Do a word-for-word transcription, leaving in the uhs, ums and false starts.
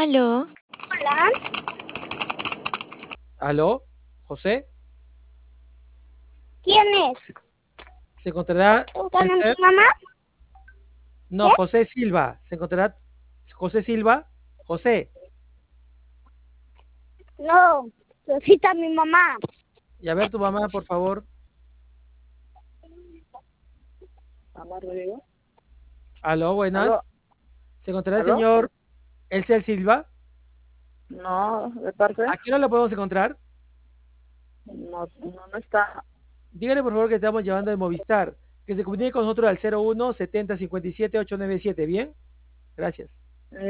Aló, Hola, ¿Aló? ¿José? ¿quién es? ¿Se encontrará el ¿Con ser? tu mamá? No, ¿Qué? José Silva. ¿Se encontrará José Silva? José. No, necesita mi mamá. Y a ver tu mamá, por favor. Mamá Rodrigo. Aló, ¿Aló? buenas. ¿Se encontrará el ¿Aló? señor Elcel Silva? No, de parte. ¿A qué hora lo podemos encontrar? No, no, no está. Dígale, por favor, que estamos llevando de Movistar. Que se comunique con nosotros al cero uno setenta cincuenta y siete ocho noventa y siete. ¿Bien? Gracias.